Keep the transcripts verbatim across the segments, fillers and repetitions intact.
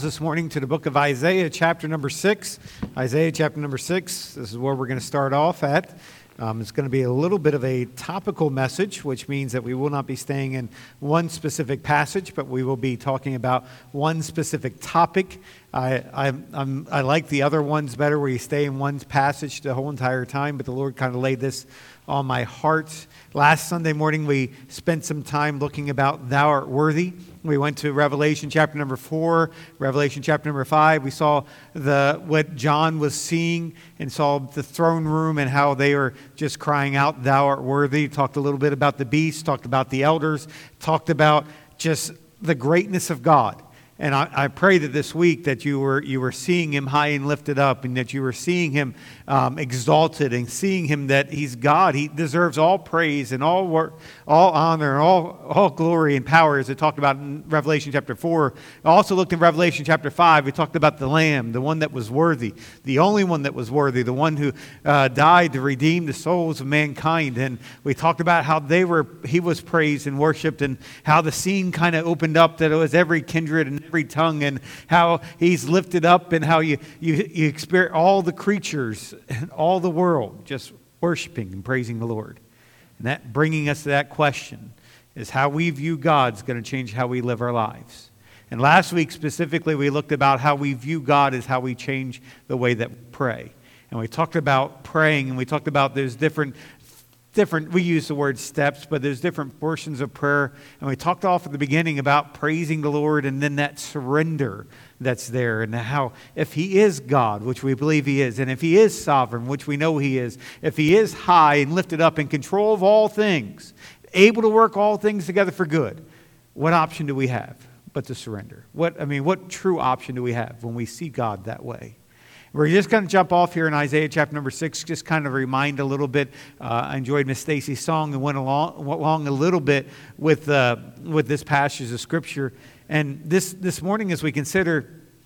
This morning to the book of Isaiah, chapter number six. Isaiah, chapter number six. This is where we're going to start off at. Um, it's going to be a little bit of a topical message, which means that we will not be staying in one specific passage, but we will be talking about one specific topic. I, I, I'm, I like the other ones better, where you stay in one passage the whole entire time, but the Lord kind of laid this on my heart. Last Sunday morning, we spent some time looking about Thou Art Worthy. We went to Revelation chapter number four, Revelation chapter number five. We saw the what John was seeing and saw the throne room and how they were just crying out, Thou art worthy. Talked a little bit about the beast, talked about the elders, talked about just the greatness of God. And I, I pray that this week that you were you were seeing Him high and lifted up, and that you were seeing Him um, exalted, and seeing Him that He's God. He deserves all praise and all work, all honor, and all, all glory and power, as it talked about in Revelation chapter four. I also looked in Revelation chapter five. We talked about the Lamb, the one that was worthy, the only one that was worthy, the one who uh, died to redeem the souls of mankind. And we talked about how they were He was praised and worshipped, and how the scene kind of opened up, that it was every kindred and every tongue, and how He's lifted up, and how you you, you experience all the creatures and all the world just worshiping and praising the Lord. And that bringing us to that question is, how we view God's going to change how we live our lives. And last week specifically, we looked about how we view God as how we change the way that we pray. And we talked about praying, and we talked about there's different Different, we use the word steps, but there's different portions of prayer. And we talked off at the beginning about praising the Lord, and then that surrender that's there, and how if He is God, which we believe He is, and if He is sovereign, which we know He is, if He is high and lifted up in control of all things, able to work all things together for good, what option do we have but to surrender? What I mean, what true option do we have when we see God that way? We're just going to jump off here in Isaiah chapter number six, just kind of remind a little bit. Uh, I enjoyed Miss Stacy's song and went along, went along a little bit with uh, with this passage of Scripture. And this this morning, as we consider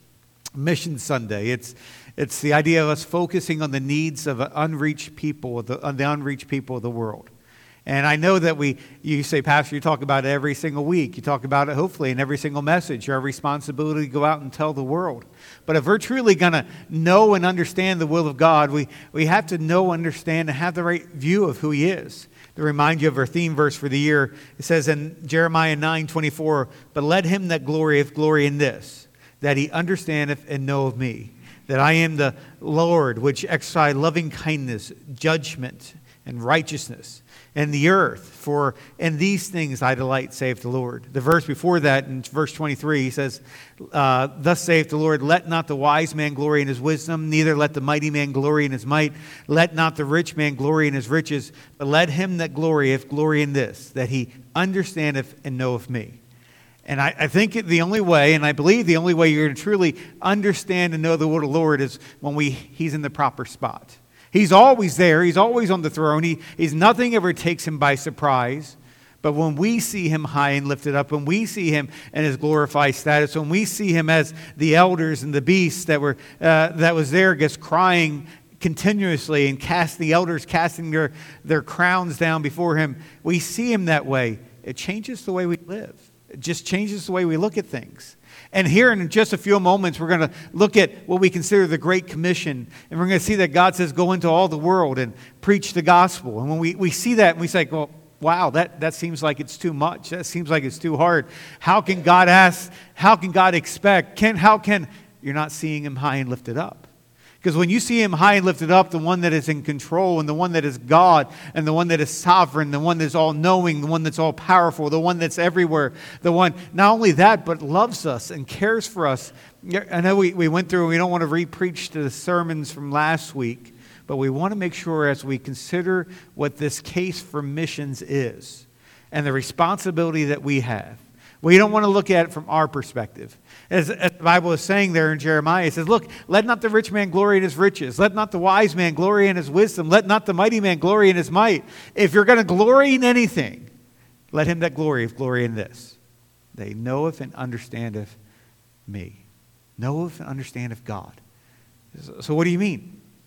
Mission Sunday, it's it's the idea of us focusing on the needs of unreached people, the, on the unreached people of the world. And I know that we, you say, Pastor, you talk about it every single week. You talk about it, hopefully, in every single message. Our responsibility to go out and tell the world. But if we're truly going to know and understand the will of God, we, we have to know, understand, and have the right view of who He is. To remind you of our theme verse for the year, it says in Jeremiah nine twenty-four, "But let him that glorieth glory in this, that he understandeth and know of me, that I am the Lord, which exercise loving kindness, judgment, and righteousness, and the earth, for in these things I delight, saith the Lord." The verse before that, in verse twenty-three, he says, uh, "Thus saith the Lord, let not the wise man glory in his wisdom, neither let the mighty man glory in his might, let not the rich man glory in his riches, but let him that glorieth glory in this, that he understandeth and knoweth me." And I, I think the only way, and I believe the only way you're going to truly understand and know the will of the Lord is when we He's in the proper spot. He's always there. He's always on the throne. He, he's nothing ever takes Him by surprise. But when we see Him high and lifted up, when we see Him in His glorified status, when we see Him as the elders and the beasts that were uh, that was there, just crying continuously, and cast the elders casting their their crowns down before Him, we see Him that way. It changes the way we live. It just changes the way we look at things. And here in just a few moments, we're going to look at what we consider the Great Commission. And we're going to see that God says, go into all the world and preach the gospel. And when we, we see that, and we say, well, wow, that, that seems like it's too much. That seems like it's too hard. How can God ask, how can God expect, can how can, you're not seeing Him high and lifted up. Because when you see Him high and lifted up, the one that is in control, and the one that is God, and the one that is sovereign, the one that's all-knowing, the one that's all-powerful, the one that's everywhere, the one, not only that, but loves us and cares for us. I know we, we went through, and we don't want to re-preach the sermons from last week, but we want to make sure as we consider what this case for missions is, and the responsibility that we have, we don't want to look at it from our perspective. As, as the Bible is saying there in Jeremiah, it says, look, let not the rich man glory in his riches. Let not the wise man glory in his wisdom. Let not the mighty man glory in his might. If you're going to glory in anything, let him that glorieth glory in this. They knoweth and understandeth me. Knoweth and understandeth God. So what do you mean?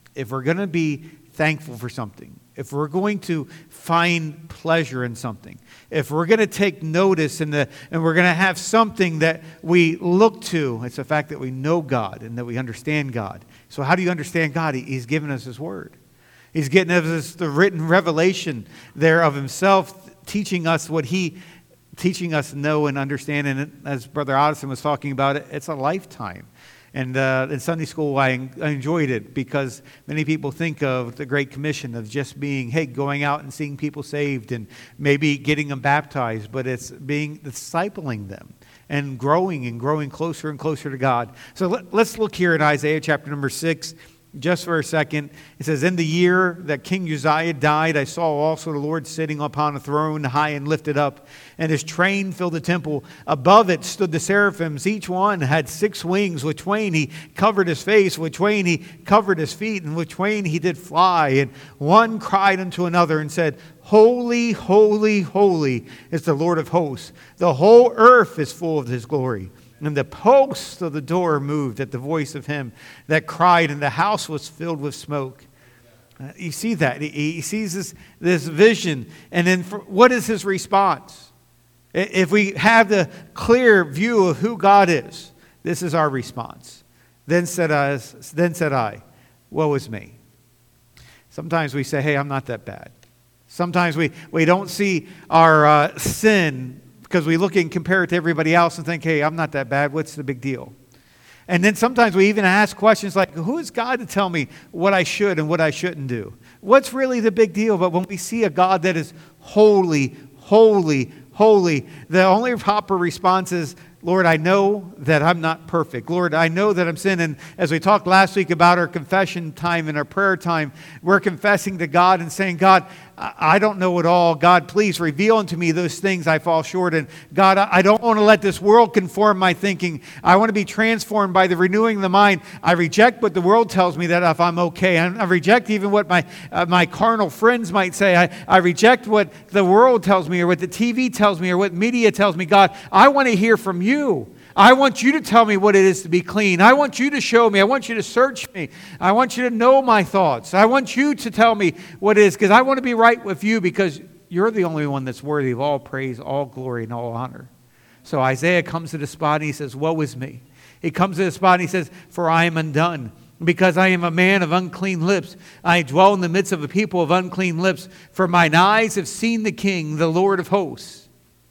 if we're going to be thankful for something, if we're going to find pleasure in something, if we're going to take notice in the, and we're going to have something that we look to, it's the fact that we know God and that we understand God. So how do you understand God? He, he's given us His Word. He's getting us the written revelation there of Himself, teaching us what He, teaching us to know and understand. And as Brother Addison was talking about it, it's a lifetime. And uh, in Sunday school, I, I enjoyed it because many people think of the Great Commission of just being, hey, going out and seeing people saved and maybe getting them baptized, but it's being discipling them and growing and growing closer and closer to God. So let, let's look here at Isaiah chapter number six. Just for a second, it says, in the year that King Uzziah died, I saw also the Lord sitting upon a throne high and lifted up, and His train filled the temple. Above it stood the seraphims. Each one had six wings. With twain He covered His face, with twain He covered His feet, and with twain He did fly. And one cried unto another and said, Holy, holy, holy is the Lord of hosts. The whole earth is full of His glory. And the posts of the door moved at the voice of Him that cried, and the house was filled with smoke. Uh, you see that. He, he sees this, this vision. And then for, what is His response? If we have the clear view of who God is, this is our response. Then said I, then said I, woe is me. Sometimes we say, hey, I'm not that bad. Sometimes we, we don't see our uh, sin because we look and compare it to everybody else and think, hey, I'm not that bad. What's the big deal? And then sometimes we even ask questions like, who is God to tell me what I should and what I shouldn't do? What's really the big deal? But when we see a God that is holy, holy, holy, the only proper response is, Lord, I know that I'm not perfect. Lord, I know that I'm sinning. And as we talked last week about our confession time and our prayer time, we're confessing to God and saying, God, I don't know it all. God, please reveal unto me those things I fall short in. God, I don't want to let this world conform my thinking. I want to be transformed by the renewing of the mind. I reject what the world tells me that if I'm okay. I reject even what my uh, my carnal friends might say. I, I reject what the world tells me or what the T V tells me or what media tells me. God, I want to hear from you. I want you to tell me what it is to be clean. I want you to show me. I want you to search me. I want you to know my thoughts. I want you to tell me what it is because I want to be right with you because you're the only one that's worthy of all praise, all glory, and all honor. So Isaiah comes to the spot and he says, woe is me. He comes to the spot and he says, for I am undone. Because I am a man of unclean lips. I dwell in the midst of a people of unclean lips. For mine eyes have seen the King, the Lord of hosts.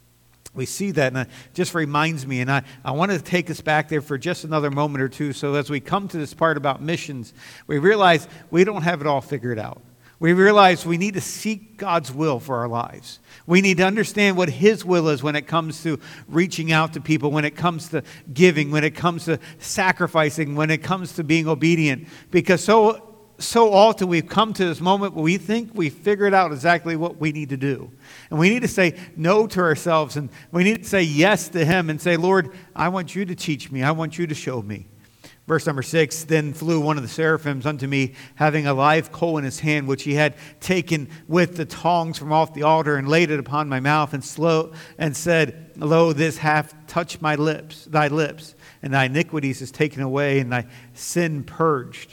We see that, and it just reminds me, and I, I want to take us back there for just another moment or two. So as we come to this part about missions, we realize we don't have it all figured out. We realize we need to seek God's will for our lives. We need to understand what His will is when it comes to reaching out to people, when it comes to giving, when it comes to sacrificing, when it comes to being obedient. Because so So often we've come to this moment where we think we've figured out exactly what we need to do. And we need to say no to ourselves. And we need to say yes to Him and say, Lord, I want you to teach me. I want you to show me. Verse number six, then flew one of the seraphims unto me, having a live coal in his hand, which he had taken with the tongs from off the altar and laid it upon my mouth and slow and said, lo, this hath touched my lips, thy lips, and thy iniquities is taken away and thy sin purged.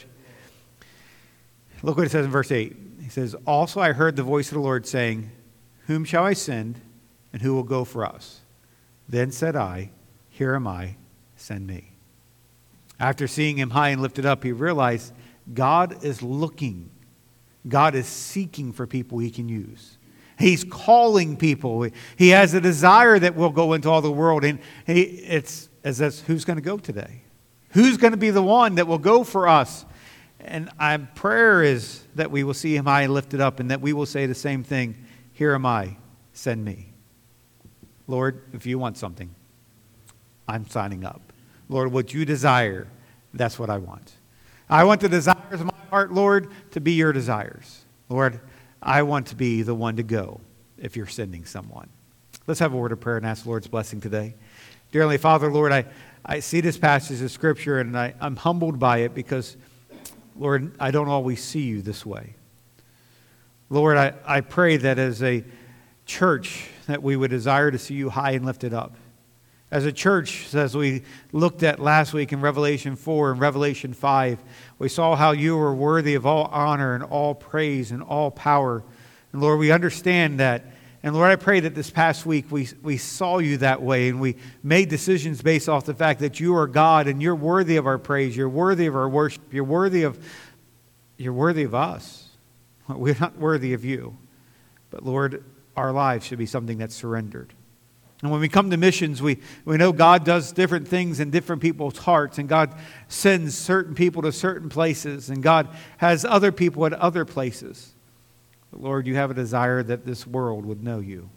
Look what it says in verse eight. He says, also I heard the voice of the Lord saying, whom shall I send, and who will go for us? Then said I, here am I, send me. After seeing Him high and lifted up, he realized God is looking. God is seeking for people He can use. He's calling people. He has a desire that we'll go into all the world. And he, it's as that's who's going to go today? Who's going to be the one that will go for us? And my prayer is that we will see Him high and lifted up and that we will say the same thing. Here am I, send me. Lord, if you want something, I'm signing up. Lord, what you desire, that's what I want. I want the desires of my heart, Lord, to be your desires. Lord, I want to be the one to go if you're sending someone. Let's have a word of prayer and ask the Lord's blessing today. Dear Heavenly Father, Lord, I, I see this passage of Scripture and I, I'm humbled by it because, Lord, I don't always see you this way. Lord, I, I pray that as a church that we would desire to see you high and lifted up. As a church, as we looked at last week in Revelation four and Revelation five, we saw how you are worthy of all honor and all praise and all power. And Lord, we understand that. And Lord, I pray that this past week we, we saw you that way and we made decisions based off the fact that you are God and you're worthy of our praise. You're worthy of our worship. You're worthy of, you're worthy of us. We're not worthy of you. But Lord, our lives should be something that's surrendered. And when we come to missions, we, we know God does different things in different people's hearts. And God sends certain people to certain places. And God has other people at other places. But Lord, you have a desire that this world would know you.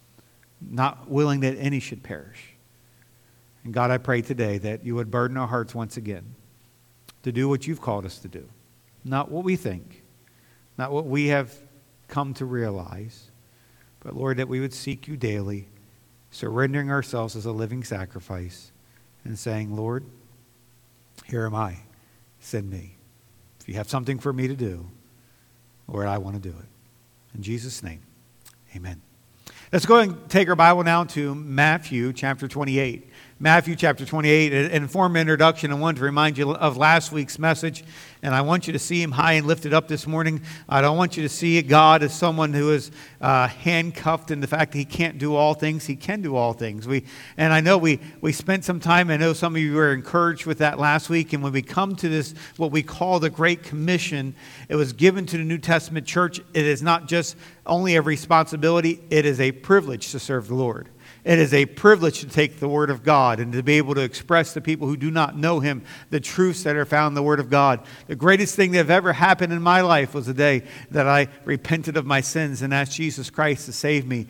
Not willing that any should perish. And God, I pray today that you would burden our hearts once again to do what you've called us to do. Not what we think. Not what we have come to realize. But Lord, that we would seek you daily, surrendering ourselves as a living sacrifice and saying, Lord, here am I. Send me. If you have something for me to do, Lord, I want to do it. In Jesus' name, amen. Let's go and take our Bible now to Matthew chapter twenty-eight. Matthew chapter twenty-eight. In form of introduction, I wanted to remind you of last week's message. And I want you to see him high and lifted up this morning. I don't want you to see God as someone who is uh, handcuffed in the fact that he can't do all things. He can do all things. We And I know we, we spent some time. I know some of you were encouraged with that last week. And when we come to this, what we call the Great Commission, it was given to the New Testament church. It is not just only a responsibility. It is a privilege to serve the Lord. It is a privilege to take the Word of God and to be able to express to people who do not know Him the truths that are found in the Word of God. The greatest thing that have ever happened in my life was the day that I repented of my sins and asked Jesus Christ to save me.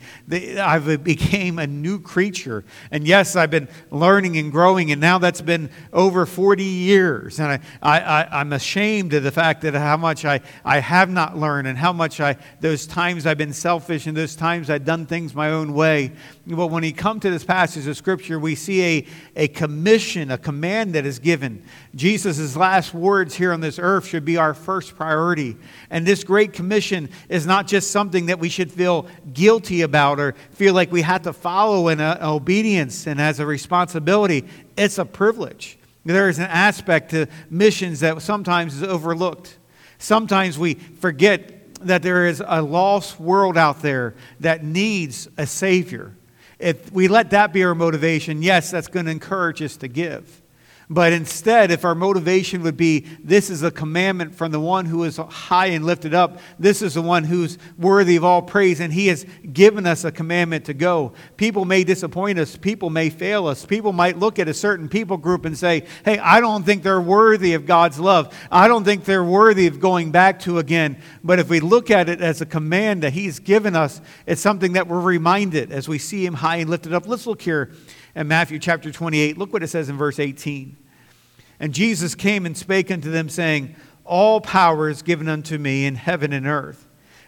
I became a new creature. And yes, I've been learning and growing, and now that's been over forty years. And I, I, I'm ashamed of the fact that how much I, I have not learned and how much I, those times I've been selfish and those times I've done things my own way. But when we come to this passage of Scripture, we see a, a commission, a command that is given. Jesus' last words here on this earth should be our first priority. And this great commission is not just something that we should feel guilty about or feel like we have to follow in a, obedience and as a responsibility. It's a privilege. There is an aspect to missions that sometimes is overlooked. Sometimes we forget that there is a lost world out there that needs a Savior. If we let that be our motivation, yes, that's going to encourage us to give. But instead, if our motivation would be, this is a commandment from the one who is high and lifted up. This is the one who's worthy of all praise. And he has given us a commandment to go. People may disappoint us. People may fail us. People might look at a certain people group and say, hey, I don't think they're worthy of God's love. I don't think they're worthy of going back to again. But if we look at it as a command that he's given us, it's something that we're reminded as we see him high and lifted up. Let's look here in Matthew chapter twenty-eight. Look what it says in verse eighteen. And Jesus came and spake unto them, saying, all power is given unto me in heaven and earth.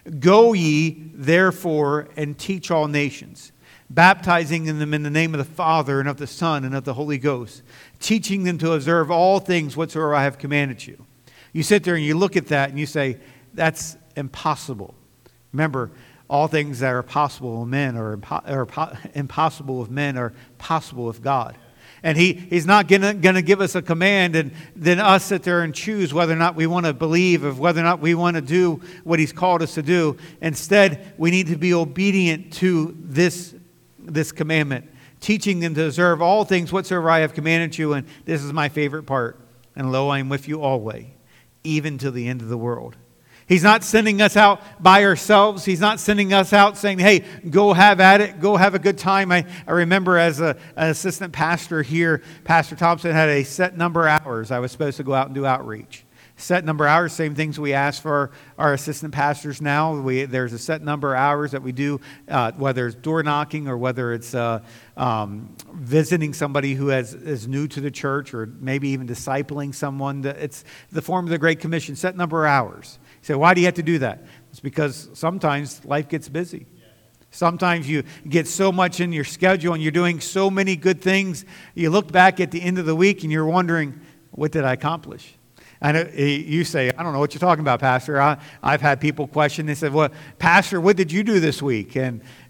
Go ye, therefore, and teach all nations, baptizing them in the name of the Father, and of the Son, and of the Holy Ghost, teaching them to observe all things whatsoever I have commanded you. You sit there and you look at that and you say, that's impossible. Remember, all things that are possible with men are, impo- are po- impossible with men are possible with God. And he, he's not going to give us a command and then us sit there and choose whether or not we want to believe, or whether or not we want to do what he's called us to do. Instead, we need to be obedient to this, this commandment, teaching them to observe all things whatsoever I have commanded you. And this is my favorite part. And lo, I am with you always, even to the end of the world. He's not sending us out by ourselves. He's not sending us out saying, hey, go have at it. Go have a good time. I, I remember as a, an assistant pastor here, Pastor Thompson had a set number of hours I was supposed to go out and do outreach. Set number of hours, same things we ask for our assistant pastors now. We, there's a set number of hours that we do, uh, whether it's door knocking or whether it's uh, um, visiting somebody who has, is new to the church, or maybe even discipling someone. It's the form of the Great Commission, set number of hours. You say, why do you have to do that? It's because sometimes life gets busy. Sometimes you get so much in your schedule and you're doing so many good things. You look back at the end of the week and you're wondering, what did I accomplish? And you say, I don't know what you're talking about, Pastor. I, I've had people question. They said, well, Pastor, what did you do this week? And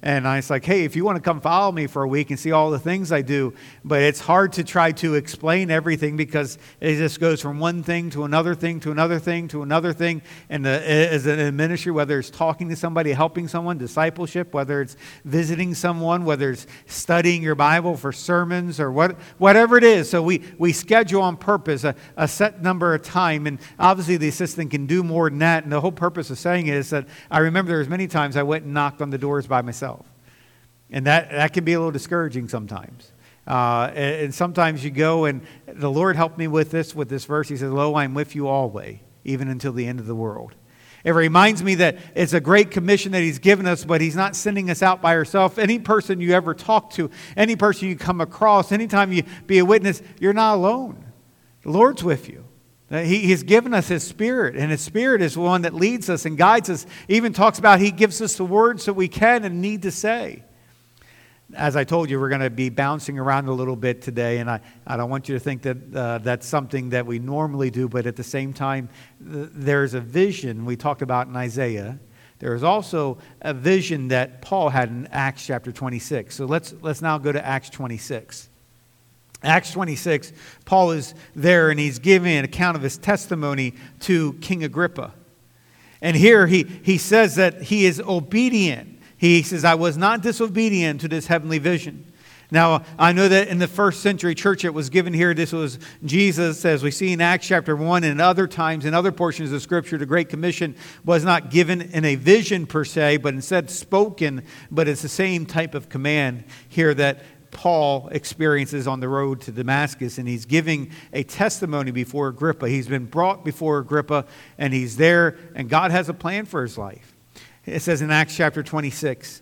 And I was like, hey, if you want to come follow me for a week and see all the things I do, but it's hard to try to explain everything because it just goes from one thing to another thing to another thing to another thing. And the, as a ministry, whether it's talking to somebody, helping someone, discipleship, whether it's visiting someone, whether it's studying your Bible for sermons or what, whatever it is. So we, we schedule on purpose a, a set number of time. And obviously the assistant can do more than that. And the whole purpose of saying it is that I remember there was many times I went and knocked on the doors by myself. And that, that can be a little discouraging sometimes. Uh, and, and sometimes you go, and the Lord helped me with this, with this verse. He says, lo, I'm with you always, even until the end of the world. It reminds me that it's a great commission that He's given us, but He's not sending us out by ourselves. Any person you ever talk to, any person you come across, anytime you be a witness, you're not alone. The Lord's with you. He has given us His Spirit, and His Spirit is one that leads us and guides us. Even talks about He gives us the words that we can and need to say. As I told you, we're going to be bouncing around a little bit today, and I, I don't want you to think that uh, that's something that we normally do, but at the same time, th- there's a vision we talked about in Isaiah. There's also a vision that Paul had in Acts chapter twenty-six. So let's let's now go to Acts twenty-six. Acts twenty-six, Paul is there, and he's giving an account of his testimony to King Agrippa. And here he, he says that he is obedient. He says, I was not disobedient to this heavenly vision. Now, I know that in the first century church it was given here, this was Jesus, as we see in Acts chapter one and other times in other portions of Scripture, the Great Commission was not given in a vision per se, but instead spoken, but it's the same type of command here that Paul experiences on the road to Damascus, and he's giving a testimony before Agrippa. He's been brought before Agrippa, and he's there, and God has a plan for his life. It says in Acts chapter twenty-six,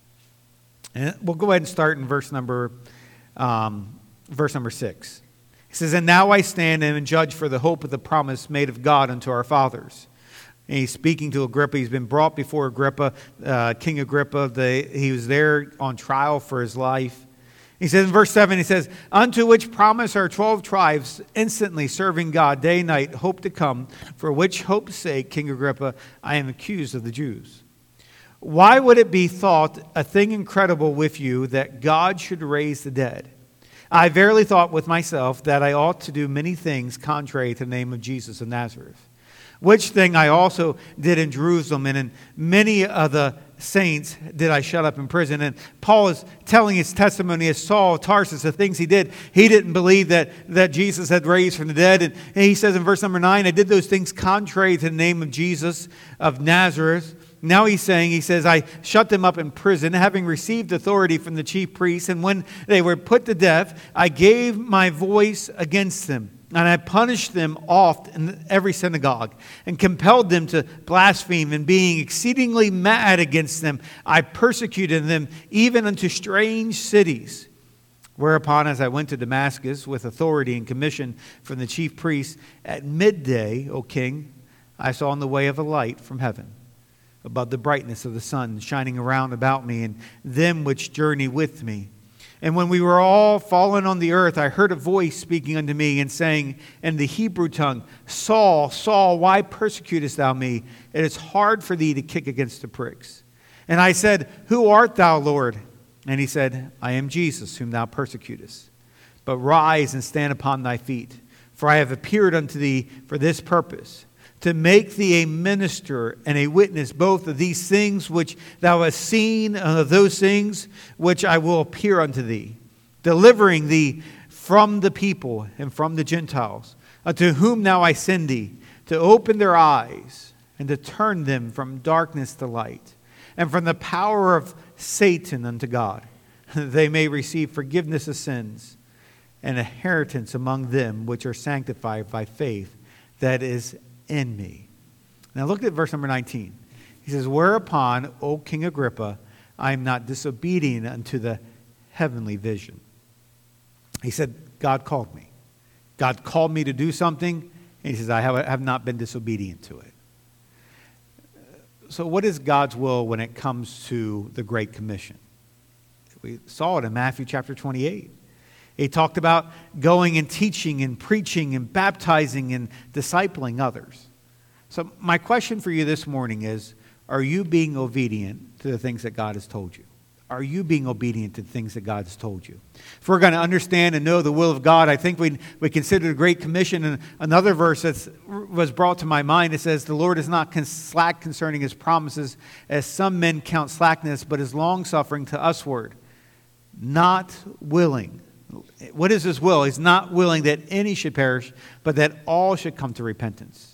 and we'll go ahead and start in verse number, um, verse number six. It says, and now I stand and judge for the hope of the promise made of God unto our fathers. And he's speaking to Agrippa. He's been brought before Agrippa, uh, King Agrippa. The, he was there on trial for his life. He says in verse seven, he says, unto which promise our twelve tribes instantly serving God day and night hope to come, for which hope's sake, King Agrippa, I am accused of the Jews. Why would it be thought a thing incredible with you that God should raise the dead? I verily thought with myself that I ought to do many things contrary to the name of Jesus of Nazareth. Which thing I also did in Jerusalem, and in many of the saints did I shut up in prison. And Paul is telling his testimony as Saul of Tarsus, the things he did. He didn't believe that, that Jesus had raised from the dead. And he says in verse number nine, I did those things contrary to the name of Jesus of Nazareth. Now he's saying, he says, I shut them up in prison, having received authority from the chief priests. And when they were put to death, I gave my voice against them. And I punished them oft in every synagogue, and compelled them to blaspheme. And being exceedingly mad against them, I persecuted them even unto strange cities. Whereupon, as I went to Damascus with authority and commission from the chief priests, at midday, O king, I saw in the way of a light from heaven, above the brightness of the sun, shining around about me, and them which journey with me. And when we were all fallen on the earth, I heard a voice speaking unto me, and saying in the Hebrew tongue, Saul, Saul, why persecutest thou me? It is hard for thee to kick against the pricks. And I said, Who art thou, Lord? And he said, I am Jesus, whom thou persecutest. But rise and stand upon thy feet, for I have appeared unto thee for this purpose, to make thee a minister and a witness both of these things which thou hast seen, and of those things which I will appear unto thee, delivering thee from the people and from the Gentiles, unto whom now I send thee, to open their eyes and to turn them from darkness to light, and from the power of Satan unto God, that they may receive forgiveness of sins and inheritance among them which are sanctified by faith that is in me. Now look at verse number nineteen. He says, Whereupon, O King Agrippa, I am not disobedient unto the heavenly vision. He said, God called me. God called me to do something, and he says, I have, have not been disobedient to it. So what is God's will when it comes to the Great Commission? We saw it in Matthew chapter twenty-eight. He talked about going and teaching and preaching and baptizing and discipling others. So my question for you this morning is, are you being obedient to the things that God has told you? Are you being obedient to the things that God has told you? If we're going to understand and know the will of God, I think we we consider the Great Commission. And another verse that was brought to my mind, it says, the Lord is not slack concerning his promises, as some men count slackness, but is long-suffering to usward, not willing. What is his will? He's not willing that any should perish, but that all should come to repentance.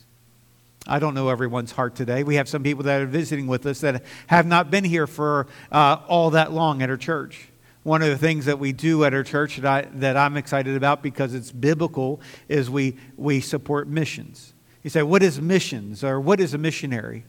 I don't know everyone's heart today. We have some people that are visiting with us that have not been here for uh, all that long at our church. One of the things that we do at our church that, I, that I'm excited about because it's biblical is we, we support missions. You say, what is missions, or what is a missionary?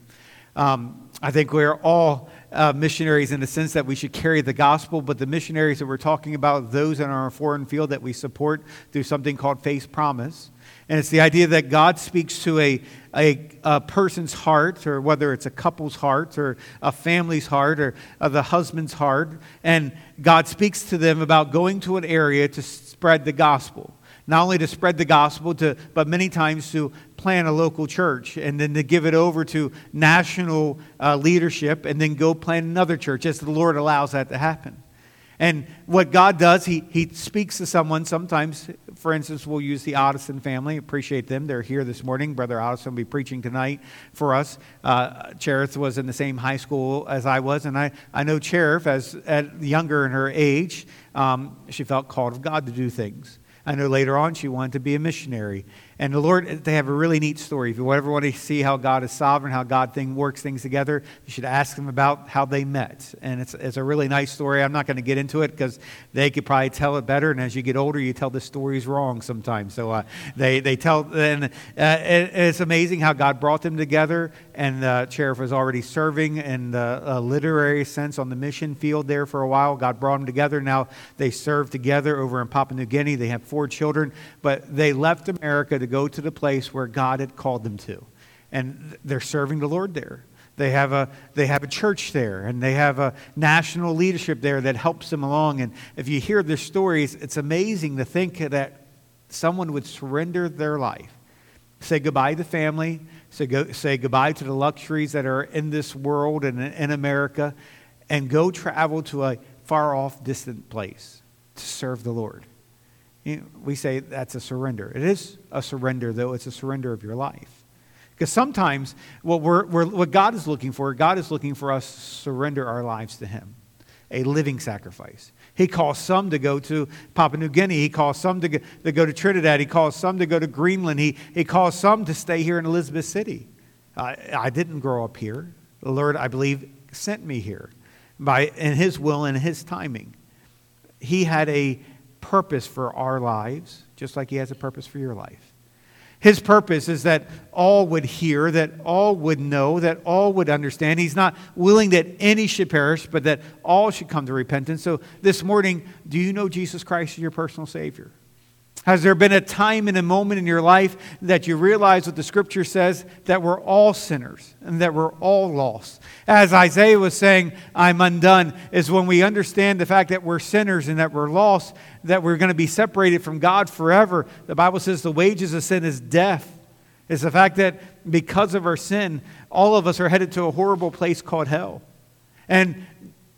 Um, I think we're all uh, missionaries in the sense that we should carry the gospel, but the missionaries that we're talking about, those in our foreign field that we support through something called Faith Promise. And it's the idea that God speaks to a, a, a person's heart, or whether it's a couple's heart, or a family's heart, or uh, the husband's heart, and God speaks to them about going to an area to spread the gospel. Not only to spread the gospel, to, but many times to plant a local church, and then to give it over to national uh, leadership, and then go plant another church, as the Lord allows that to happen. And what God does, he, he speaks to someone sometimes. For instance, we'll use the Otteson family. Appreciate them. They're here this morning. Brother Otteson will be preaching tonight for us. Uh, Cherith was in the same high school as I was. And I, I know Cherith, as at younger in her age, um, she felt called of God to do things. I know later on she wanted to be a missionary. And the Lord, they have a really neat story. If you ever want to see how God is sovereign, how God thing works things together, you should ask them about how they met. And it's it's a really nice story. I'm not going to get into it because they could probably tell it better. And as you get older, you tell the stories wrong sometimes. So uh, they, they tell, and uh, it, it's amazing how God brought them together. And uh, Cherith was already serving in the uh, literary sense on the mission field there for a while. God brought them together. Now they serve together over in Papua New Guinea. They have four children, but they left America to go to the place where God had called them to. And they're serving the Lord there. They have a they have a church there, and they have a national leadership there that helps them along. And if you hear their stories, it's amazing to think that someone would surrender their life, say goodbye to family, say, go, say goodbye to the luxuries that are in this world and in America, and go travel to a far-off, distant place to serve the Lord. You know, we say that's a surrender. It is a surrender, though. It's a surrender of your life. Because sometimes what, we're, we're, what God is looking for, God is looking for us to surrender our lives to Him. A living sacrifice. He calls some to go to Papua New Guinea. He calls some to go to, go to Trinidad. He calls some to go to Greenland. He, he calls some to stay here in Elizabeth City. I, I didn't grow up here. The Lord, I believe, sent me here by in His will and His timing. He had a purpose for our lives, just like He has a purpose for your life. His purpose is that all would hear, that all would know, that all would understand. He's not willing that any should perish, but that all should come to repentance. So this morning, do you know Jesus Christ as your personal Savior? Has there been a time and a moment in your life that you realize what the Scripture says, that we're all sinners and that we're all lost? As Isaiah was saying, I'm undone, is when we understand the fact that we're sinners and that we're lost, that we're going to be separated from God forever. The Bible says the wages of sin is death. It's the fact that because of our sin, all of us are headed to a horrible place called hell. And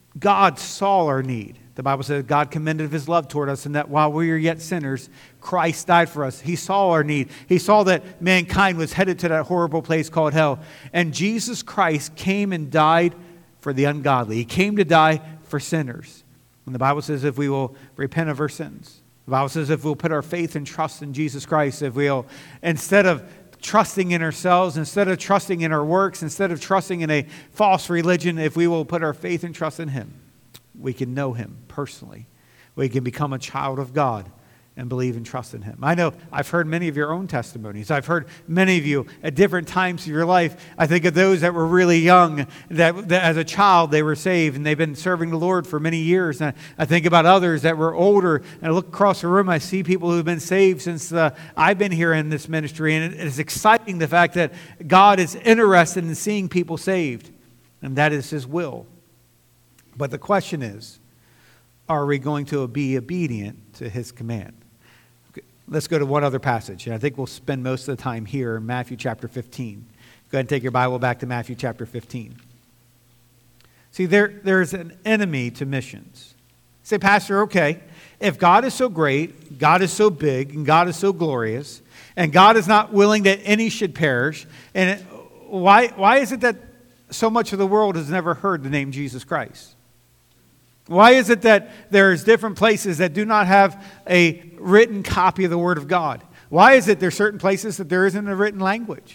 God saw our need. The Bible says God commended His love toward us, and that while we were yet sinners, Christ died for us. He saw our need. He saw that mankind was headed to that horrible place called hell. And Jesus Christ came and died for the ungodly. He came to die for sinners. And the Bible says if we will repent of our sins. The Bible says if we'll put our faith and trust in Jesus Christ, if we'll, instead of trusting in ourselves, instead of trusting in our works, instead of trusting in a false religion, if we will put our faith and trust in Him, we can know Him personally. We can become a child of God and believe and trust in Him. I know I've heard many of your own testimonies. I've heard many of you at different times of your life. I think of those that were really young, that, that as a child they were saved and they've been serving the Lord for many years. And I think about others that were older, and I look across the room, I see people who've been saved since uh, I've been here in this ministry. And it is exciting the fact that God is interested in seeing people saved, and that is His will. But the question is, are we going to be obedient to His command? Okay, let's go to one other passage, and I think we'll spend most of the time here in Matthew chapter fifteen. Go ahead and take your Bible back to Matthew chapter fifteen. It See, there, there's an enemy to missions. Say, Pastor, okay, if God is so great, God is so big, and God is so glorious, and God is not willing that any should perish, and it, why, why is it that so much of the world has never heard the name Jesus Christ? Why is it that there's different places that do not have a written copy of the Word of God? Why is it there's certain places that there isn't a written language?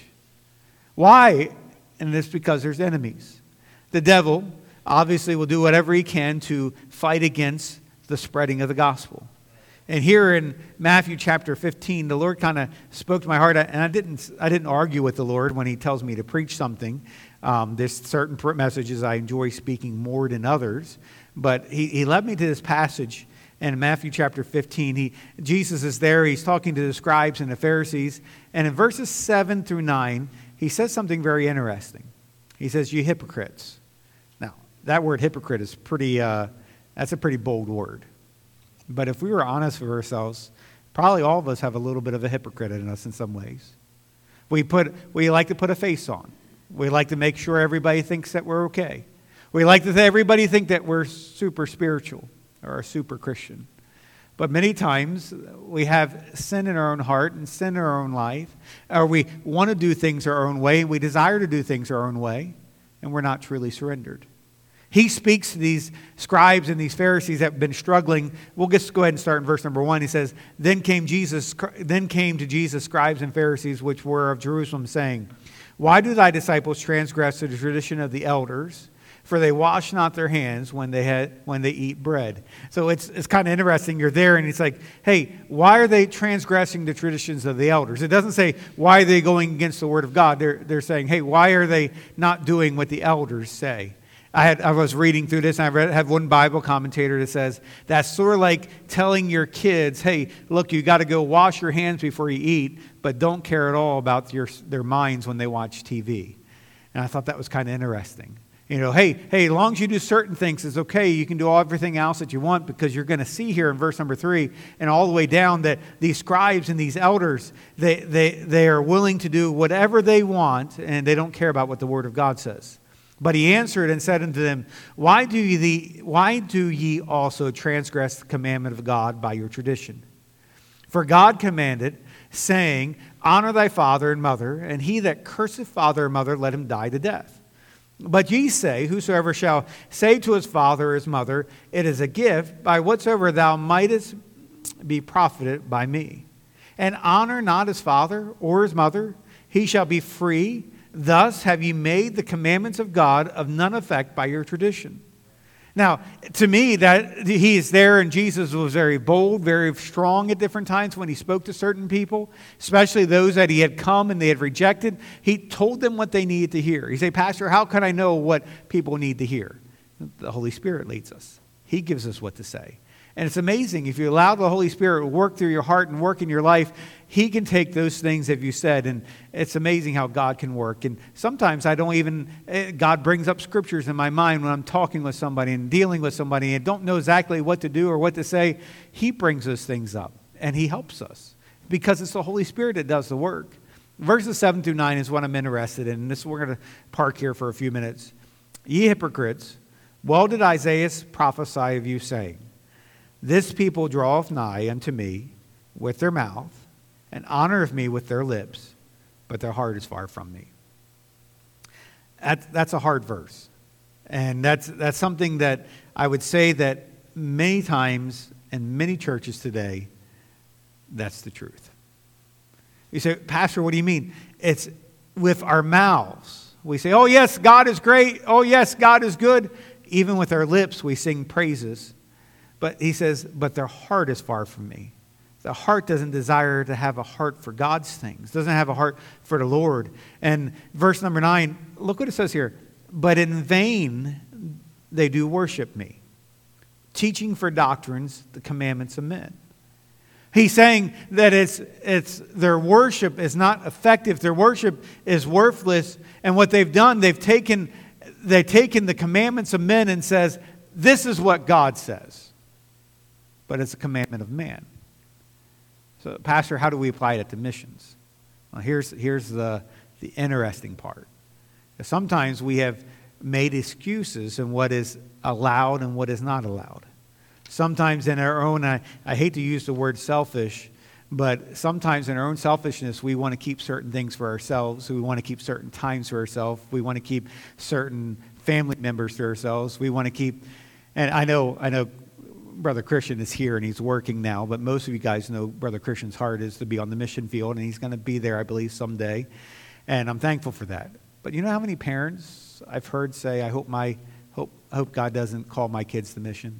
Why? And it's because there's enemies. The devil obviously will do whatever he can to fight against the spreading of the gospel. And here in Matthew chapter fifteen, the Lord kind of spoke to my heart, and I didn't I didn't argue with the Lord when he tells me to preach something. Um, there's certain messages I enjoy speaking more than others, but he, he led me to this passage in Matthew chapter fifteen. He, Jesus is there, he's talking to the scribes and the Pharisees, and in verses seven through nine, he says something very interesting. He says, "You hypocrites." Now, that word hypocrite is pretty, uh, that's a pretty bold word. But if we were honest with ourselves, probably all of us have a little bit of a hypocrite in us in some ways. We put, we like to put a face on. We like to make sure everybody thinks that we're okay. We like to everybody think that we're super spiritual or super Christian. But many times we have sin in our own heart and sin in our own life, or we want to do things our own way, and we desire to do things our own way, and we're not truly surrendered. He speaks to these scribes and these Pharisees that have been struggling. We'll just go ahead and start in verse number one. He says, Then came Jesus, then came to Jesus scribes and Pharisees which were of Jerusalem, saying, Why do thy disciples transgress the tradition of the elders? For they wash not their hands when they had when they eat bread. So it's it's kind of interesting. You're there, and it's like, hey, why are they transgressing the traditions of the elders? It doesn't say why are they going against the word of God. They're they're saying, hey, why are they not doing what the elders say? I had I was reading through this, and I read, had one Bible commentator that says that's sort of like telling your kids, hey, look, you got to go wash your hands before you eat, but don't care at all about your their minds when they watch T V. And I thought that was kind of interesting. You know, hey, hey, as long as you do certain things, it's okay. You can do all, everything else that you want, because you're going to see here in verse number three and all the way down that these scribes and these elders, they they they are willing to do whatever they want, and they don't care about what the Word of God says. But he answered and said unto them, Why do ye, the, why do ye also transgress the commandment of God by your tradition? For God commanded, saying, Honor thy father and mother, and he that curseth father or mother, let him die to death. But ye say, Whosoever shall say to his father or his mother, It is a gift, by whatsoever thou mightest be profited by me. And honor not his father or his mother, he shall be free. Thus have ye made the commandments of God of none effect by your tradition. Now, to me, that he is there, and Jesus was very bold, very strong at different times when he spoke to certain people, especially those that he had come and they had rejected. He told them what they needed to hear. You say, Pastor, how can I know what people need to hear? The Holy Spirit leads us. He gives us what to say. And it's amazing, if you allow the Holy Spirit to work through your heart and work in your life, he can take those things that you said, and it's amazing how God can work. And sometimes I don't even, God brings up scriptures in my mind when I'm talking with somebody and dealing with somebody and don't know exactly what to do or what to say. He brings those things up, and he helps us because it's the Holy Spirit that does the work. Verses seven through nine is what I'm interested in, and this we're going to park here for a few minutes. Ye hypocrites, well did Isaiah prophesy of you, saying, This people draweth nigh unto me with their mouth, and honoreth me with their lips, but their heart is far from me. That, that's a hard verse. And that's, that's something that I would say that many times in many churches today, that's the truth. You say, Pastor, what do you mean? It's with our mouths. We say, oh yes, God is great. Oh yes, God is good. Even with our lips, we sing praises. But he says, but their heart is far from me. The heart doesn't desire to have a heart for God's things. Doesn't have a heart for the Lord. And verse number nine, look what it says here. But in vain they do worship me, teaching for doctrines the commandments of men. He's saying that it's it's their worship is not effective. Their worship is worthless. And what they've done, they've taken they've taken the commandments of men and says, this is what God says. But it's a commandment of man. So, Pastor, how do we apply it to missions? Well, here's here's the the interesting part. Sometimes we have made excuses in what is allowed and what is not allowed. Sometimes in our own, I, I hate to use the word selfish, but sometimes in our own selfishness, we want to keep certain things for ourselves. We want to keep certain times for ourselves. We want to keep certain family members to ourselves. We want to keep, and I know, I know Brother Christian is here and he's working now, but most of you guys know Brother Christian's heart is to be on the mission field, and he's going to be there, I believe, someday. And I'm thankful for that. But you know how many parents I've heard say, I hope my hope, I hope God doesn't call my kids to mission?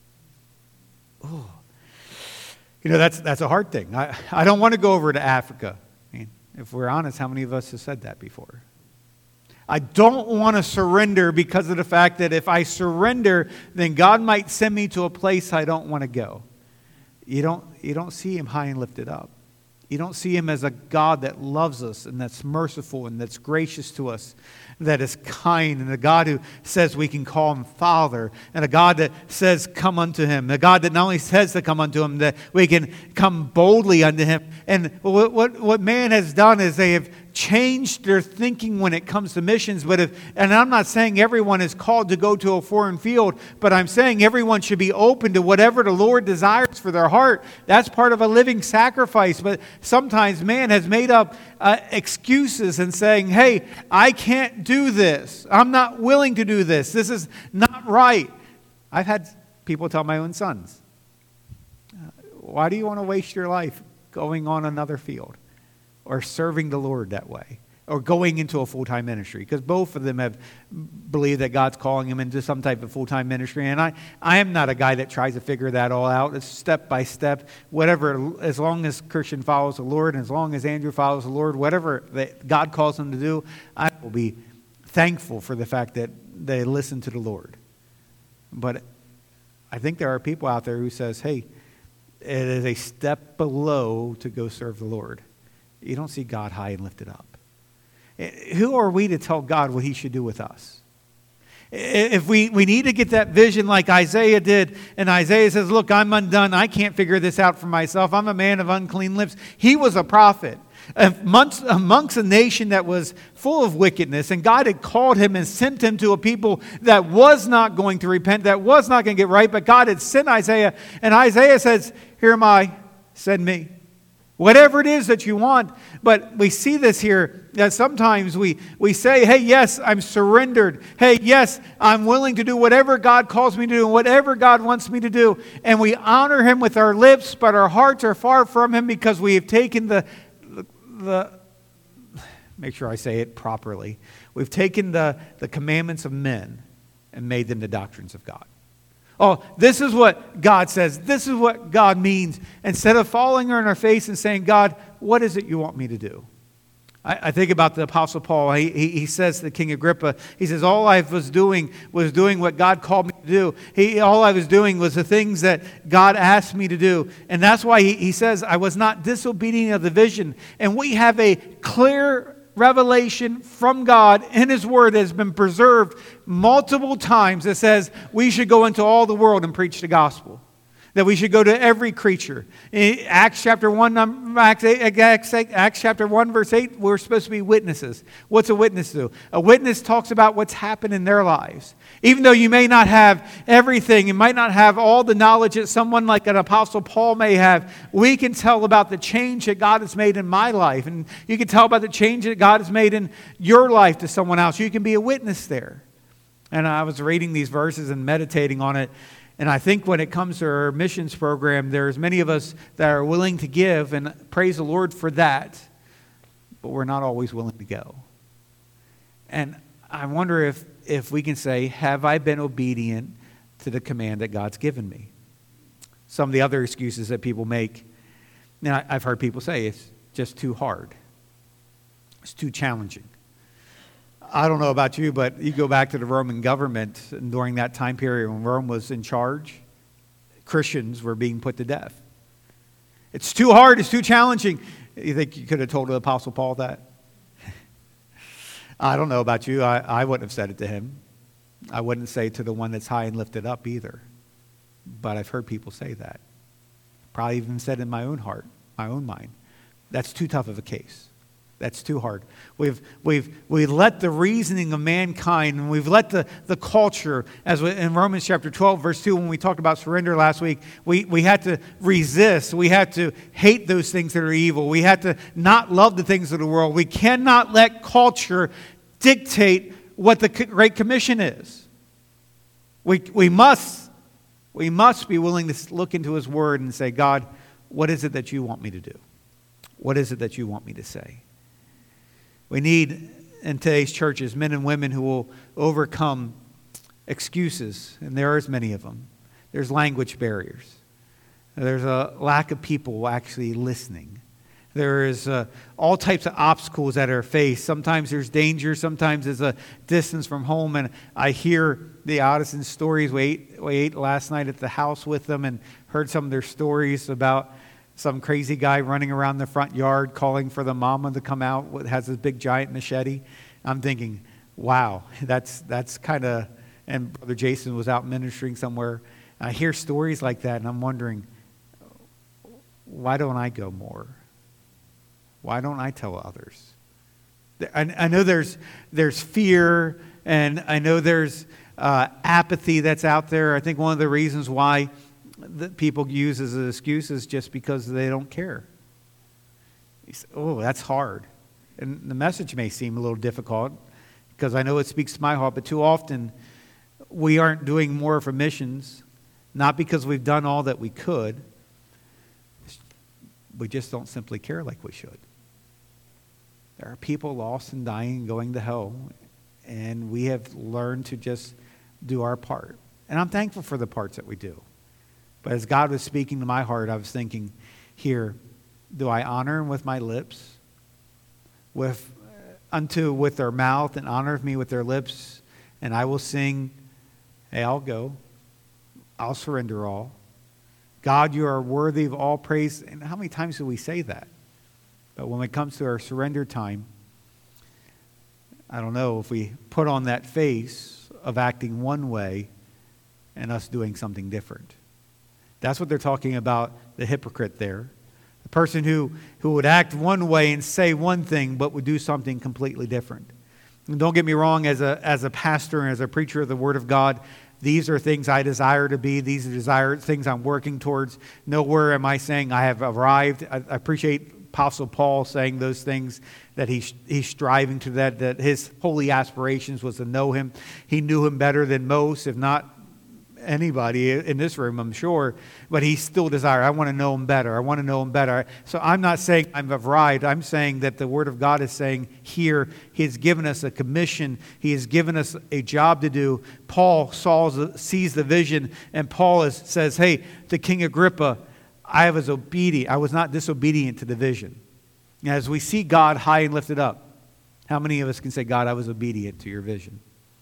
Oh. You know, that's that's a hard thing. I, I don't want to go over to Africa. I mean, if we're honest, how many of us have said that before? I don't want to surrender because of the fact that if I surrender, then God might send me to a place I don't want to go. You don't, you don't see him high and lifted up. You don't see him as a God that loves us and that's merciful and that's gracious to us, that is kind, and a God who says we can call him Father, and a God that says come unto him, a God that not only says to come unto him, that we can come boldly unto him. And what, what, what man has done is they have changed their thinking when it comes to missions. But if, and I'm not saying everyone is called to go to a foreign field, but I'm saying everyone should be open to whatever the Lord desires for their heart. That's part of a living sacrifice. But sometimes man has made up uh, excuses and saying, hey, I can't do this. I'm not willing to do this. This is not right. I've had people tell my own sons, why do you want to waste your life going on another field or serving the Lord that way or going into a full-time ministry? Because both of them have believed that God's calling them into some type of full-time ministry. And I, I am not a guy that tries to figure that all out. It's step by step, whatever, as long as Christian follows the Lord and as long as Andrew follows the Lord, whatever that God calls them to do, I will be thankful for the fact that they listen to the Lord. But I think there are people out there who says, hey, it is a step below to go serve the Lord. You don't see God high and lifted up. Who are we to tell God what he should do with us? If we, we need to get that vision like Isaiah did, and Isaiah says, look, I'm undone. I can't figure this out for myself. I'm a man of unclean lips. He was a prophet amongst, amongst a nation that was full of wickedness, and God had called him and sent him to a people that was not going to repent, that was not going to get right, but God had sent Isaiah, and Isaiah says, here am I, send me. Whatever it is that you want. But we see this here, that sometimes we, we say, hey, yes, I'm surrendered. Hey, yes, I'm willing to do whatever God calls me to do and whatever God wants me to do. And we honor him with our lips, but our hearts are far from him because we have taken the, the, the make sure I say it properly. We've taken the, the commandments of men and made them the doctrines of God. Oh, this is what God says. This is what God means. Instead of falling on our face and saying, God, what is it you want me to do? I, I think about the Apostle Paul. He, he, he says to King Agrippa, he says, all I was doing was doing what God called me to do. He, all I was doing was the things that God asked me to do. And that's why he, he says, I was not disobedient of the vision. And we have a clear revelation from God in his word that has been preserved multiple times that says we should go into all the world and preach the gospel. That we should go to every creature. In Acts chapter one, Acts, eight, Acts, Acts chapter one, verse eight, we're supposed to be witnesses. What's a witness do? A witness talks about what's happened in their lives. Even though you may not have everything, you might not have all the knowledge that someone like an Apostle Paul may have, we can tell about the change that God has made in my life. And you can tell about the change that God has made in your life to someone else. You can be a witness there. And I was reading these verses and meditating on it. And I think when it comes to our missions program, there's many of us that are willing to give, and praise the Lord for that, but we're not always willing to go. And I wonder if, if we can say, have I been obedient to the command that God's given me? Some of the other excuses that people make, and I've heard people say, it's just too hard. It's too challenging. I don't know about you, but you go back to the Roman government, and during that time period when Rome was in charge, Christians were being put to death. It's too hard, it's too challenging. You think you could have told the Apostle Paul that? I don't know about you. I, I wouldn't have said it to him. I wouldn't say it to the one that's high and lifted up either. But I've heard people say that. Probably even said in my own heart, my own mind. That's too tough of a case. That's too hard. We've, we've, we let the reasoning of mankind, and we've let the, the culture, as we, in Romans chapter twelve, verse two, when we talked about surrender last week, we, we had to resist. We had to hate those things that are evil. We had to not love the things of the world. We cannot let culture dictate what the Great Commission is. We, we must, we must be willing to look into His Word and say, God, what is it that you want me to do? What is it that you want me to say? We need, in today's churches, men and women who will overcome excuses, and there are as many of them. There's language barriers. There's a lack of people actually listening. There is uh, all types of obstacles that are faced. Sometimes there's danger. Sometimes there's a distance from home. And I hear the Addison stories. We ate, we ate last night at the house with them and heard some of their stories about some crazy guy running around the front yard calling for the mama to come out, has this big giant machete. I'm thinking, wow, that's that's kind of, and Brother Jason was out ministering somewhere. And I hear stories like that, and I'm wondering, why don't I go more? Why don't I tell others? I, I know there's there's fear, and I know there's uh, apathy that's out there. I think one of the reasons why that people use as an excuse is just because they don't care. Say, oh, that's hard. And the message may seem a little difficult because I know it speaks to my heart, but too often we aren't doing more for missions, not because we've done all that we could. We just don't simply care like we should. There are people lost and dying and going to hell, and we have learned to just do our part. And I'm thankful for the parts that we do. But as God was speaking to my heart, I was thinking here, do I honor Him with my lips? With unto with their mouth, and honor me with their lips, and I will sing, hey, I'll go. I'll surrender all. God, you are worthy of all praise. And how many times do we say that? But when it comes to our surrender time, I don't know if we put on that face of acting one way and us doing something different. That's what they're talking about, the hypocrite there. The person who, who would act one way and say one thing, but would do something completely different. And don't get me wrong, as a, as a pastor and as a preacher of the Word of God, these are things I desire to be. These are desired things I'm working towards. Nowhere am I saying I have arrived. I, I appreciate Apostle Paul saying those things, that he, he's striving to that, that his holy aspirations was to know Him. He knew Him better than most, if not anybody in this room, I'm sure, but he still desired, I want to know Him better. I want to know Him better. So I'm not saying I've arrived. I'm saying that the Word of God is saying here, He has given us a commission. He has given us a job to do. Paul saws, sees the vision, and Paul is, says, hey, to King Agrippa, I was obedient. I was not disobedient to the vision. As we see God high and lifted up, how many of us can say, God, I was obedient to your vision?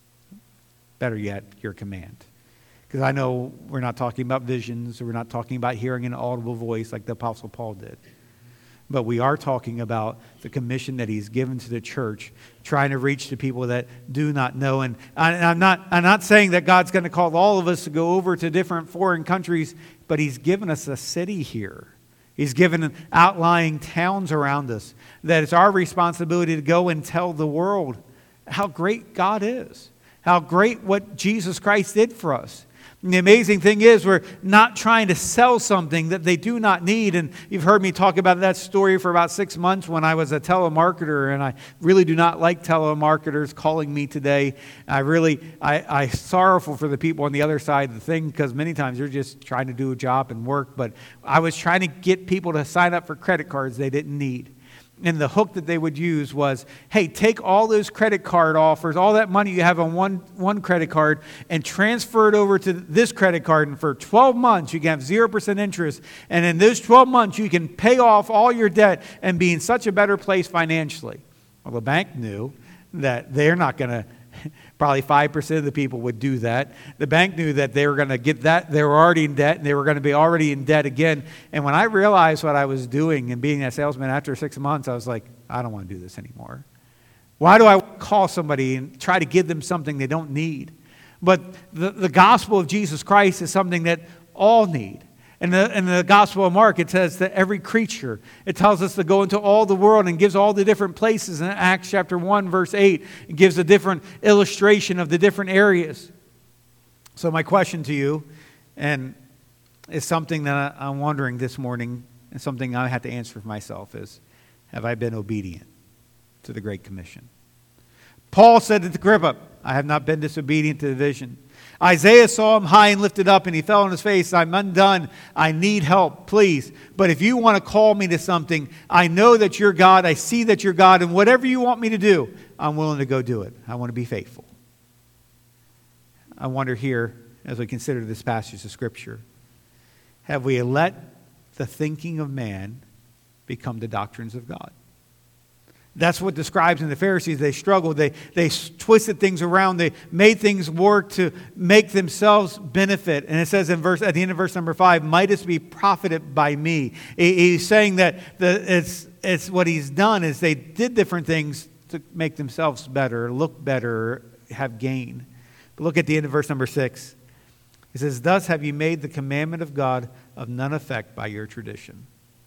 Better yet, your command. Because I know we're not talking about visions, or we're not talking about hearing an audible voice like the Apostle Paul did. But we are talking about the commission that He's given to the church, trying to reach the people that do not know. And I'm not, I'm not saying that God's going to call all of us to go over to different foreign countries, but He's given us a city here. He's given outlying towns around us, that it's our responsibility to go and tell the world how great God is, how great what Jesus Christ did for us. And the amazing thing is, we're not trying to sell something that they do not need. And you've heard me talk about that story for about six months when I was a telemarketer, and I really do not like telemarketers calling me today. I really, I, I sorrowful for the people on the other side of the thing, because many times they're just trying to do a job and work. But I was trying to get people to sign up for credit cards they didn't need. And the hook that they would use was, hey, take all those credit card offers, all that money you have on one, one credit card, and transfer it over to this credit card. And for twelve months, you can have zero percent interest. And in those twelve months, you can pay off all your debt and be in such a better place financially. Well, the bank knew that they're not going to, probably five percent of the people would do that. The bank knew that they were going to get that. They were already in debt, and they were going to be already in debt again. And when I realized what I was doing and being a salesman after six months, I was like, I don't want to do this anymore. Why do I call somebody and try to give them something they don't need? But the, the gospel of Jesus Christ is something that all need. In the, in the Gospel of Mark, it says that every creature, it tells us to go into all the world and gives all the different places. In Acts chapter one, verse eight, it gives a different illustration of the different areas. So my question to you, and it's something that I'm wondering this morning, and something I had to answer for myself, is, have I been obedient to the Great Commission? Paul said to Agrippa, I have not been disobedient to the vision. Isaiah saw him high and lifted up, and he fell on his face. I'm undone. I need help, please. But if you want to call me to something, I know that you're God. I see that you're God. And whatever you want me to do, I'm willing to go do it. I want to be faithful. I wonder here, as we consider this passage of Scripture, have we let the thinking of man become the doctrines of God? That's what the scribes and the Pharisees, they struggled. They, they twisted things around. They made things work to make themselves benefit. And it says in verse, at the end of verse number five, mightest be profited by me. He's saying that the, it's, it's what he's done is they did different things to make themselves better, look better, have gain. But look at the end of verse number six. It says, thus have you made the commandment of God of none effect by your tradition.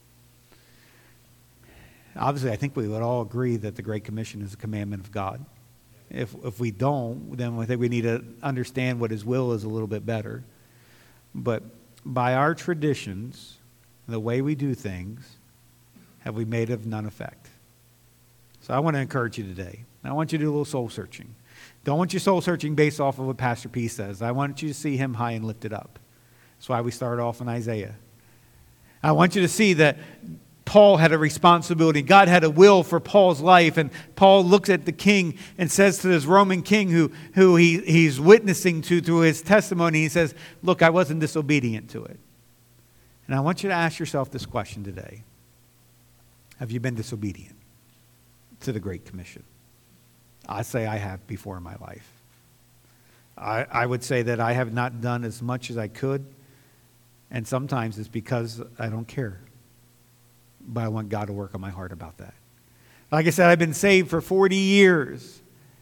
Obviously, I think we would all agree that the Great Commission is a commandment of God. If if we don't, then I think we need to understand what His will is a little bit better. But by our traditions, the way we do things, have we made of none effect? So I want to encourage you today. I want you to do a little soul searching. Don't want you soul searching based off of what Pastor P says. I want you to see Him high and lifted up. That's why we started off in Isaiah. I want you to see that Paul had a responsibility. God had a will for Paul's life. And Paul looks at the king and says to this Roman king who, who he, he's witnessing to through his testimony, he says, look, I wasn't disobedient to it. And I want you to ask yourself this question today. Have you been disobedient to the Great Commission? I say I have before in my life. I, I would say that I have not done as much as I could. And sometimes it's because I don't care. But I want God to work on my heart about that. Like I said, I've been saved for forty years.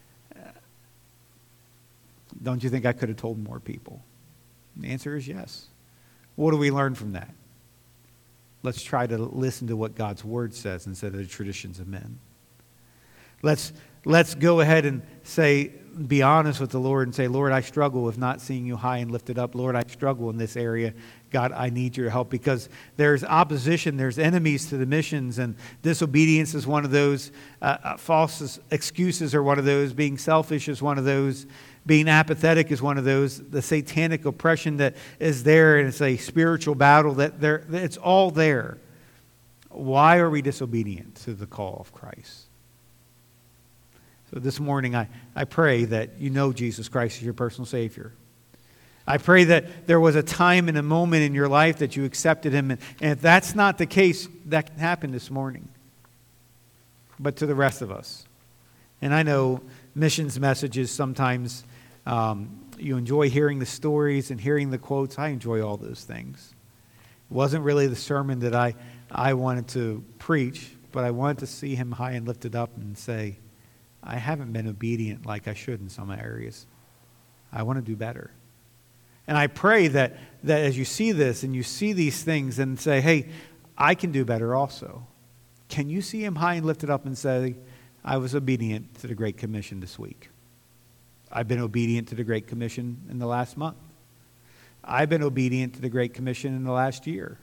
Don't you think I could have told more people? The answer is yes. What do we learn from that? Let's try to listen to what God's Word says instead of the traditions of men. Let's, let's go ahead and say, be honest with the Lord and say, Lord, I struggle with not seeing you high and lifted up. Lord, I struggle in this area. God, I need your help, because there's opposition, there's enemies to the missions, and disobedience is one of those. Uh, false excuses are one of those. Being selfish is one of those. Being apathetic is one of those. The satanic oppression that is there, and it's a spiritual battle that there, it's all there. Why are we disobedient to the call of Christ? So this morning, I, I pray that you know Jesus Christ is your personal Savior. I pray that there was a time and a moment in your life that you accepted Him. And, and if that's not the case, that can happen this morning. But to the rest of us. And I know missions messages sometimes um, you enjoy hearing the stories and hearing the quotes. I enjoy all those things. It wasn't really the sermon that I, I wanted to preach, but I wanted to see Him high and lifted up and say, I haven't been obedient like I should in some areas. I want to do better. And I pray that, that as you see this and you see these things and say, hey, I can do better also. Can you see Him high and lifted up and say, I was obedient to the Great Commission this week. I've been obedient to the Great Commission in the last month. I've been obedient to the Great Commission in the last year.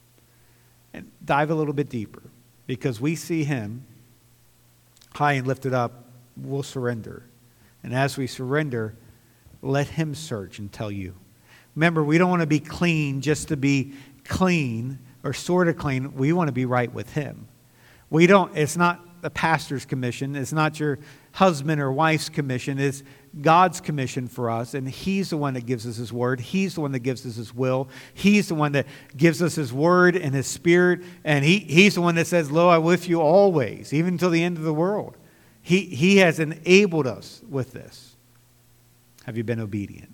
And dive a little bit deeper, because we see Him high and lifted up, we'll surrender. And as we surrender, let Him search and tell you. Remember, we don't want to be clean just to be clean or sort of clean. We want to be right with Him. We don't, it's not the pastor's commission. It's not your husband or wife's commission. It's God's commission for us. And He's the one that gives us His word. He's the one that gives us His will. He's the one that gives us His word and His spirit. And he, He's the one that says, lo, I'm with you always, even until the end of the world. He, he has enabled us with this. Have you been obedient?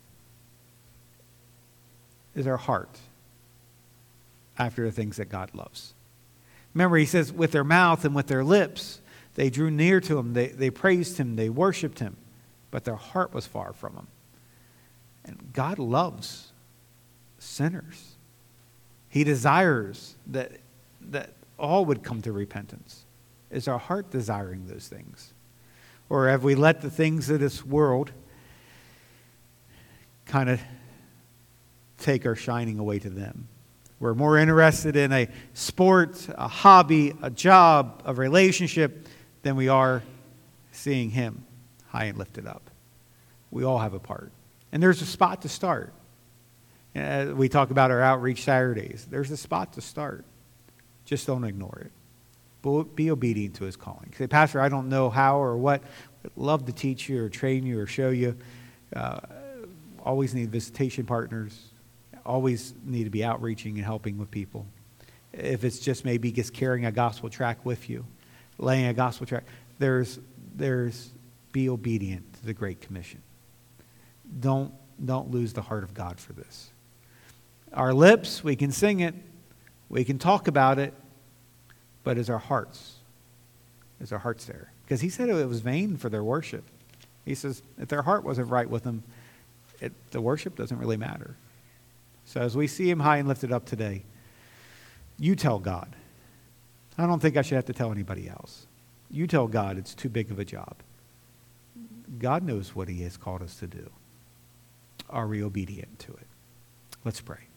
Is our heart after the things that God loves? Remember, He says, with their mouth and with their lips, they drew near to Him. They, they praised Him. They worshiped Him. But their heart was far from Him. And God loves sinners. He desires that, that all would come to repentance. Is our heart desiring those things? Or have we let the things of this world kind of take our shining away to them? We're more interested in a sport, a hobby, a job, a relationship than we are seeing Him high and lifted up. We all have a part. And there's a spot to start. Uh, we talk about our outreach Saturdays. There's a spot to start. Just don't ignore it. But be obedient to His calling. Say, Pastor, I don't know how or what. I'd love to teach you or train you or show you. Uh, always need visitation partners. Always need to be outreaching and helping with people. If it's just maybe just carrying a gospel tract with you, laying a gospel tract, there's, there's, be obedient to the Great Commission. Don't, don't lose the heart of God for this. Our lips, we can sing it, we can talk about it, but is our hearts, is our hearts there? Because He said it was vain for their worship. He says if their heart wasn't right with Him, it, the worship doesn't really matter. So as we see Him high and lifted up today, you tell God. I don't think I should have to tell anybody else. You tell God it's too big of a job. God knows what He has called us to do. Are we obedient to it? Let's pray.